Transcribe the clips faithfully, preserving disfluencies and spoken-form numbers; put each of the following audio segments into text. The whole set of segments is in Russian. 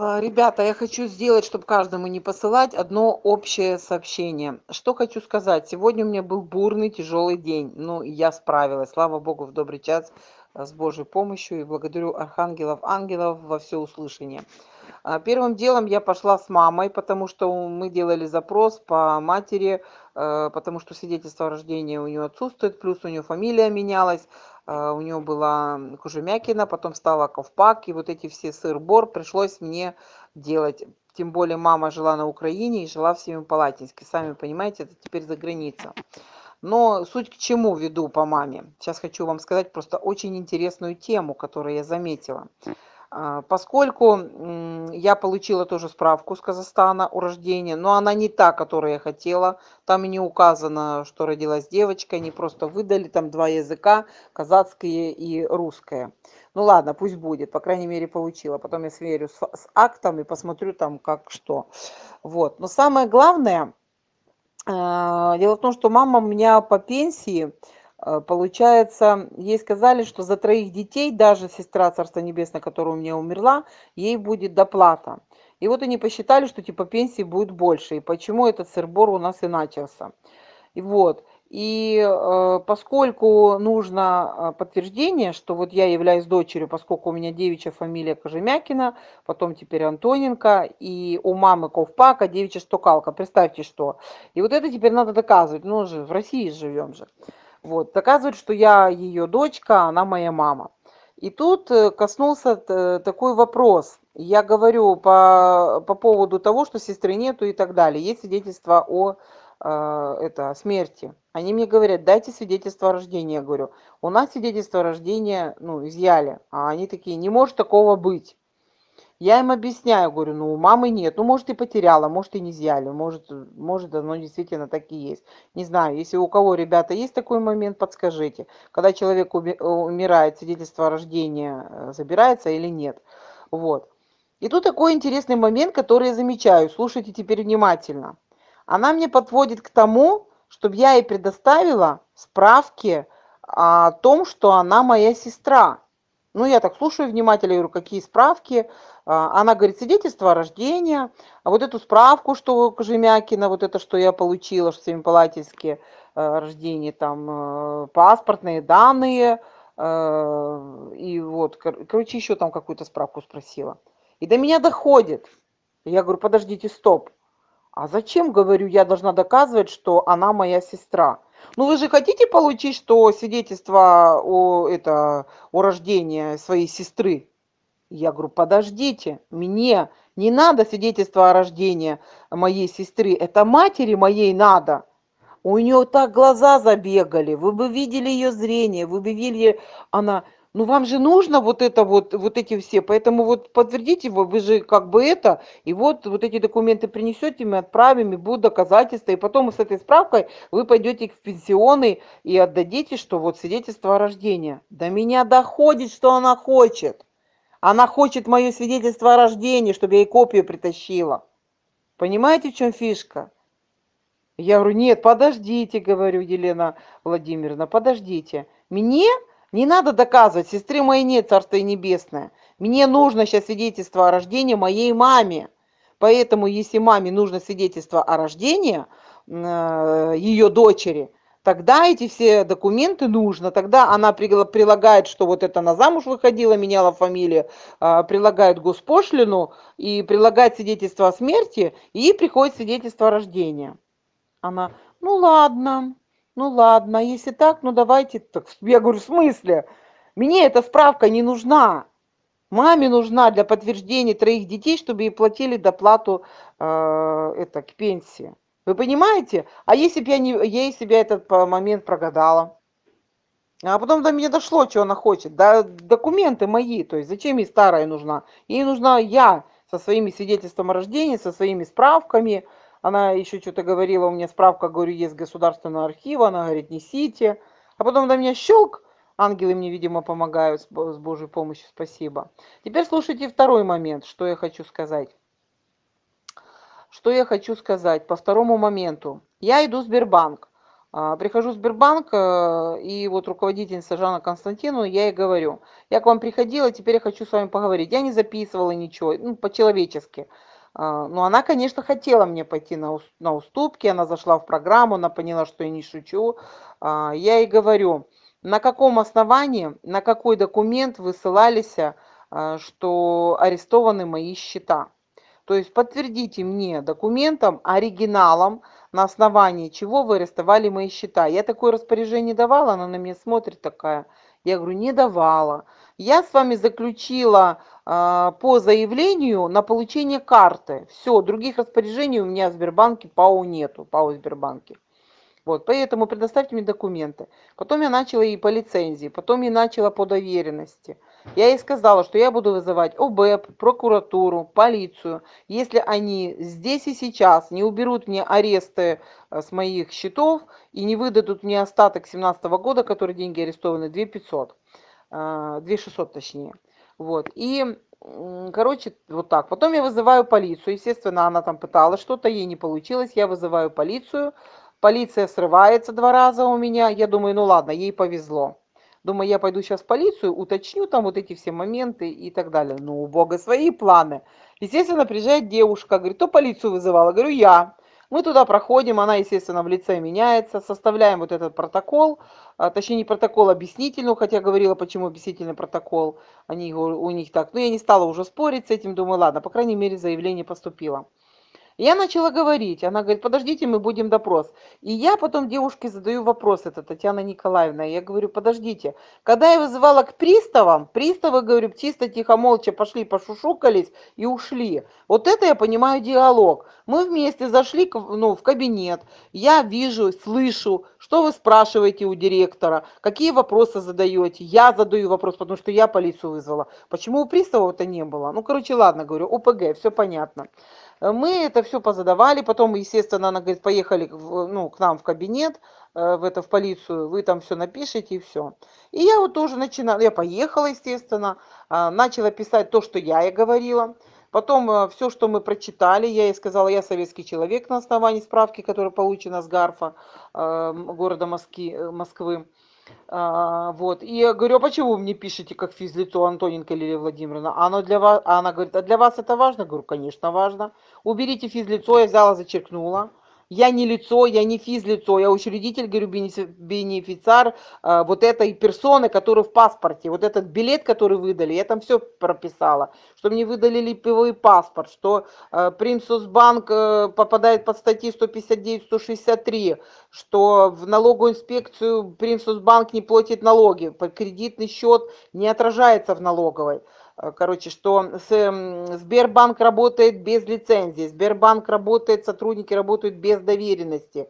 А, Ребята, я хочу сделать, чтобы каждому не посылать одно общее сообщение. Что хочу сказать. Сегодня у меня был бурный, тяжелый день. Ну, и я справилась. Слава Богу, в добрый час а, с Божьей помощью. И благодарю архангелов, ангелов во всеуслышание. А, Первым делом я пошла с мамой, потому что мы делали запрос по матери, э, потому что свидетельство о рождении у нее отсутствует, плюс у нее фамилия менялась, а, у нее была Кужемякина, потом стала Ковпак, и вот эти все сыр-бор пришлось мне делать. Тем более мама жила на Украине и жила в Семипалатинске. Сами понимаете, это теперь за граница. Но суть к чему веду по маме. Сейчас хочу вам сказать просто очень интересную тему, которую я заметила. А, Поскольку м, я получила тоже справку с Казахстана о рождении, но она не та, которую я хотела. Там не указано, что родилась девочка, они просто выдали там два языка, казахское и русское. Ну ладно, пусть будет, по крайней мере получила. Потом я сверю с, с актом и посмотрю там как что. Вот. Но самое главное, а, дело в том, что мама у меня по пенсии, э, получается, ей сказали, что за троих детей, даже сестра Царства Небесное, которая у меня умерла, ей будет доплата. И вот они посчитали, что типа пенсии будет больше. И почему этот сыр-бор у нас и начался. И вот. И э, поскольку нужно э, подтверждение, что вот я являюсь дочерью, поскольку у меня девичья фамилия Кожемякина, потом теперь Антоненко, и у мамы Ковпака девичья Стукалка, представьте что. И вот это теперь надо доказывать, ну же, в России живем же. Вот, доказывать, что я ее дочка, она моя мама. И тут э, коснулся т- такой вопрос. Я говорю по, по поводу того, что сестры нету и так далее. Есть свидетельство о э, это, смерти. Они мне говорят, дайте свидетельство о рождении. Я говорю, у нас свидетельство о рождении, ну, изъяли. А они такие, не может такого быть. Я им объясняю, говорю, ну, у мамы нет. Ну, может, и потеряла, может, и не изъяли. Может, может, оно действительно так и есть. Не знаю, если у кого, ребята, есть такой момент, подскажите. Когда человек умирает, свидетельство о рождении э, забирается или нет. Вот. И тут такой интересный момент, который я замечаю. Слушайте теперь внимательно. Она мне подводит к тому, чтобы я ей предоставила справки о том, что она моя сестра. Ну, я так слушаю внимательно, говорю, какие справки. А, Она говорит, свидетельство о рождении, а вот эту справку, что Кожемякина, вот это, что я получила, что Семипалатинске э, рождение, там, э, паспортные данные, э, и вот, кор- короче, еще там какую-то справку спросила. И до меня доходит. Я говорю, подождите, стоп. А зачем, говорю, я должна доказывать, что она моя сестра? Ну вы же хотите получить, что свидетельство о, это, о рождении своей сестры? Я говорю, подождите, мне не надо свидетельство о рождении моей сестры, это матери моей надо. У нее так глаза забегали, вы бы видели ее зрение, вы бы видели, она, ну вам же нужно вот это вот, вот эти все, поэтому вот подтвердите, вы, вы же как бы это, и вот, вот эти документы принесете, мы отправим, и будут доказательства, и потом с этой справкой вы пойдете в пенсионный и отдадите, что вот свидетельство о рождении. До меня доходит, что она хочет. Она хочет мое свидетельство о рождении, чтобы я ей копию притащила. Понимаете, в чем фишка? Я говорю, нет, подождите, говорю, Елена Владимировна, подождите. Мне не надо доказывать, сестры моей нет, Царство Небесное. Мне нужно сейчас свидетельство о рождении моей маме. Поэтому, если маме нужно свидетельство о рождении э, ее дочери, тогда эти все документы нужно. Тогда она прилагает, что вот это она замуж выходила, меняла фамилию, э, прилагает госпошлину и прилагает свидетельство о смерти, и приходит свидетельство о рождении. Она, ну ладно, ну ладно, если так, ну давайте так. Я говорю, в смысле? Мне эта справка не нужна. Маме нужна для подтверждения троих детей, чтобы ей платили доплату э, это, к пенсии. Вы понимаете? А если бы я, не, если бы я этот момент прогадала? А потом до меня дошло, что она хочет. Да, документы мои, то есть зачем ей старая нужна? Ей нужна я со своими свидетельством о рождении, со своими справками. Она еще что-то говорила, у меня справка, говорю, есть государственного архива, она говорит, несите. А потом до меня щелк, ангелы мне, видимо, помогают с с Божьей помощью, спасибо. Теперь слушайте второй момент, что я хочу сказать. Что я хочу сказать по второму моменту. Я иду в Сбербанк. А, Прихожу в Сбербанк, э, и вот руководительница Жанна Константиновна, я ей говорю, я к вам приходила, теперь я хочу с вами поговорить. Я не записывала ничего, ну, по-человечески. А, Но она, конечно, хотела мне пойти на, ус- на уступки, она зашла в программу, она поняла, что я не шучу. А, Я ей говорю, на каком основании, на какой документ вы ссылались, а, что арестованы мои счета? То есть подтвердите мне документом, оригиналом, на основании чего вы арестовали мои счета. Я такое распоряжение давала, она на меня смотрит такая. Я говорю, не давала. Я с вами заключила а, по заявлению на получение карты. Все, других распоряжений у меня в Сбербанке ПАО нету, ПАО в Сбербанке. Вот, поэтому предоставьте мне документы. Потом я начала и по лицензии, потом я начала по доверенности. Я ей сказала, что я буду вызывать ОБЭП, прокуратуру, полицию, если они здесь и сейчас не уберут мне аресты э, с моих счетов и не выдадут мне остаток семнадцатого года, который деньги арестованы, две тысячи пятьсот, э, две тысячи шестьсот точнее. Вот, и, короче, вот так. Потом я вызываю полицию. Естественно, она там пыталась что-то, ей не получилось. Я вызываю полицию. Полиция срывается два раза у меня. Я думаю, ну ладно, ей повезло. Думаю, я пойду сейчас в полицию, уточню там вот эти все моменты и так далее. Ну, у Бога свои планы. Естественно, приезжает девушка, говорит, кто полицию вызывала? Говорю, я. Мы туда проходим, она, естественно, в лице меняется, составляем вот этот протокол, а, точнее, не протокол, а объяснительную, хотя говорила, почему объяснительный протокол, они, у них так. Но я не стала уже спорить с этим, думаю, ладно, по крайней мере, заявление поступило. Я начала говорить, она говорит, подождите, мы будем допрос. И я потом девушке задаю вопрос, это Татьяна Николаевна, я говорю, подождите, когда я вызывала к приставам, приставы, говорю, чисто тихо, молча пошли, пошушукались и ушли. Вот это я понимаю диалог. Мы вместе зашли ну, в кабинет, я вижу, слышу, что вы спрашиваете у директора, какие вопросы задаете. Я задаю вопрос, потому что я полицию вызвала. Почему у приставов это не было? Ну, короче, ладно, говорю, ОПГ, все понятно. Мы это все позадавали, потом, естественно, она говорит, поехали в, ну, к нам в кабинет, э, в это в полицию, вы там все напишите и все. И я вот тоже начинала, я поехала, естественно, а, начала писать то, что я ей говорила. Потом все, что мы прочитали, я ей сказала, я советский человек на основании справки, которая получена с ГАРФа э, города Москвы, Москвы. А, вот. И я говорю, а почему вы мне пишете как физлицо Антоненко Лилия Владимировна? А оно для вас, а она говорит, а для вас это важно? Говорю, конечно, важно. Уберите физлицо, я взяла, зачеркнула. Я не лицо, я не физлицо, я учредитель, говорю, бенефициар э, вот этой персоны, которая в паспорте. Вот этот билет, который выдали, я там все прописала. Что мне выдали липовый паспорт, что э, Примсосбанк э, попадает под статьи сто пятьдесят девять сто шестьдесят три, что в налоговую инспекцию Примсосбанк не платит налоги, кредитный счет не отражается в налоговой. Короче, что Сбербанк работает без лицензии, Сбербанк работает, сотрудники работают без доверенности.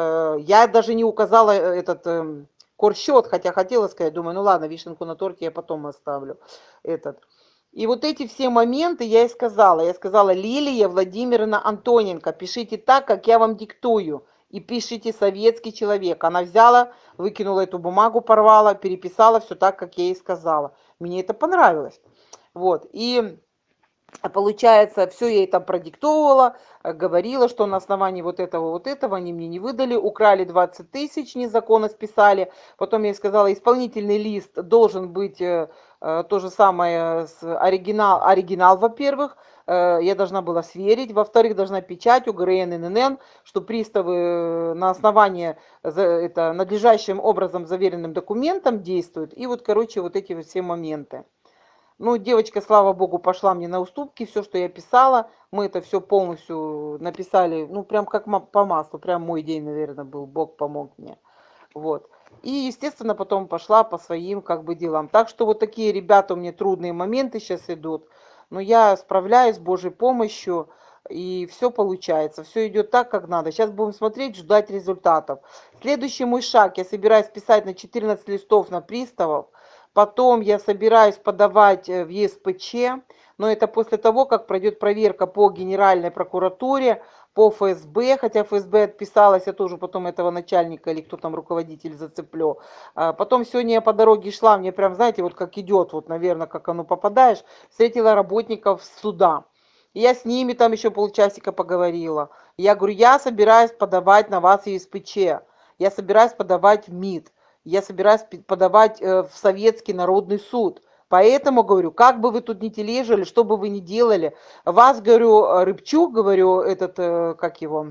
Я даже не указала этот корсчет, хотя хотела сказать, думаю, ну ладно, вишенку на торте я потом оставлю этот. И вот эти все моменты я и сказала. Я сказала, Лилия Владимировна Антоненко, пишите так, как я вам диктую. И пишите советский человек. Она взяла, выкинула эту бумагу, порвала, переписала все так, как я ей сказала. Мне это понравилось. Вот. И получается, все я ей там продиктовывала, говорила, что на основании вот этого, вот этого они мне не выдали, украли двадцать тысяч, незаконно списали. Потом я ей сказала, исполнительный лист должен быть э, э, то же самое, с оригинал, оригинал, во-первых, э, я должна была сверить, во-вторых, должна печать УГРН, ННН, что приставы на основании за, это, надлежащим образом заверенным документом действуют. И вот, короче, вот эти вот все моменты. Ну, девочка, слава богу, пошла мне на уступки, все, что я писала, мы это все полностью написали, ну, прям как по маслу, прям мой день, наверное, был, Бог помог мне, вот. И, естественно, потом пошла по своим, как бы, делам. Так что вот такие, ребята, у меня трудные моменты сейчас идут, но я справляюсь с Божьей помощью, и все получается, все идет так, как надо. Сейчас будем смотреть, ждать результатов. Следующий мой шаг, я собираюсь писать на четырнадцать листов на приставов. Потом я собираюсь подавать в ЕСПЧ, но это после того, как пройдет проверка по Генеральной прокуратуре, по ФСБ, хотя ФСБ отписалась, я тоже потом этого начальника или кто там руководитель зацеплю. Потом сегодня я по дороге шла, мне прям, знаете, вот как идет, вот, наверное, как оно попадаешь, встретила работников суда. Я с ними там еще полчасика поговорила. Я говорю, я собираюсь подавать на вас ЕСПЧ. я собираюсь подавать в МИД, я собираюсь подавать э, в Советский народный суд. Поэтому, говорю, как бы вы тут ни тележили, что бы вы ни делали, вас, говорю, Рыбчук, говорю, этот, э, как его,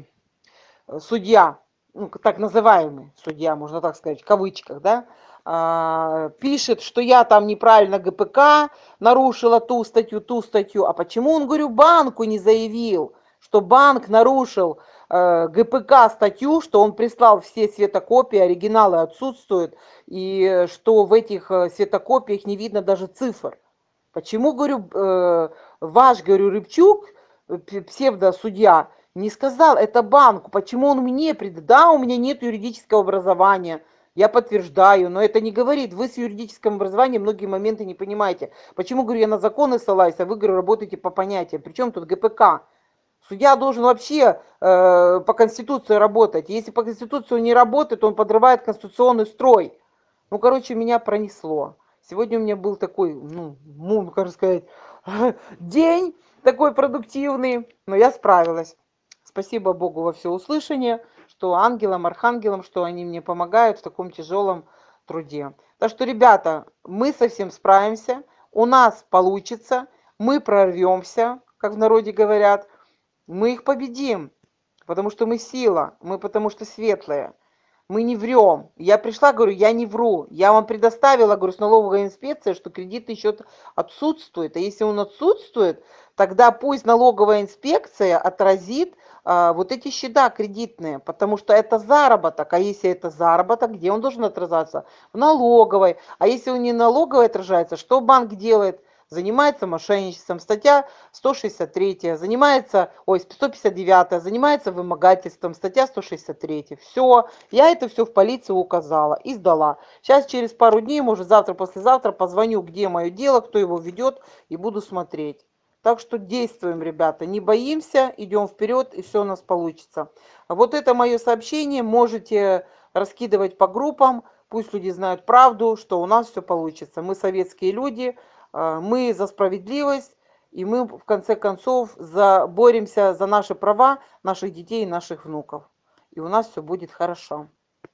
судья, ну, так называемый судья, можно так сказать, в кавычках, да, а, пишет, что я там неправильно ГПК нарушила ту статью, ту статью. А почему он, говорю, банку не заявил, что банк нарушил э, ГПК статью, что он прислал все светокопии, оригиналы отсутствуют, и что в этих э, светокопиях не видно даже цифр. Почему, говорю, э, ваш, говорю, Рыбчук, псевдосудья, не сказал это банку? Почему он мне придает? Да, у меня нет юридического образования, я подтверждаю, но это не говорит. Вы с юридическим образованием многие моменты не понимаете. Почему, говорю, я на законы ссылаюсь, а вы, говорю, работаете по понятиям? Причем тут ГПК? Судья должен вообще э, по Конституции работать. Если по Конституции он не работает, он подрывает конституционный строй. Ну, короче, меня пронесло. Сегодня у меня был такой, ну, ну, как сказать, день такой продуктивный, но я справилась. Спасибо Богу во всеуслышание, что ангелам, архангелам, что они мне помогают в таком тяжелом труде. Так что, ребята, мы совсем справимся, у нас получится, мы прорвемся, как в народе говорят, мы их победим, потому что мы сила, мы потому что светлые. Мы не врем. Я пришла, говорю, я не вру. Я вам предоставила, говорю, с налоговой инспекцией, что кредитный счет отсутствует. А если он отсутствует, тогда пусть налоговая инспекция отразит а, вот эти счета кредитные, потому что это заработок. А если это заработок, где он должен отражаться? В налоговой. А если он не налоговой отражается, что банк делает? Занимается мошенничеством. Статья сто шестьдесят три, занимается, ой, сто пятьдесят девять, занимается вымогательством. Статья сто шестьдесят три. Все, я это все в полицию указала и сдала. Сейчас через пару дней, может завтра, послезавтра позвоню, где мое дело, кто его ведет, и буду смотреть. Так что действуем, ребята, не боимся, идем вперед, и все у нас получится. Вот это мое сообщение можете раскидывать по группам, пусть люди знают правду, что у нас все получится. Мы советские люди, мы за справедливость, и мы в конце концов за, боремся за наши права наших детей и наших внуков. И у нас все будет хорошо.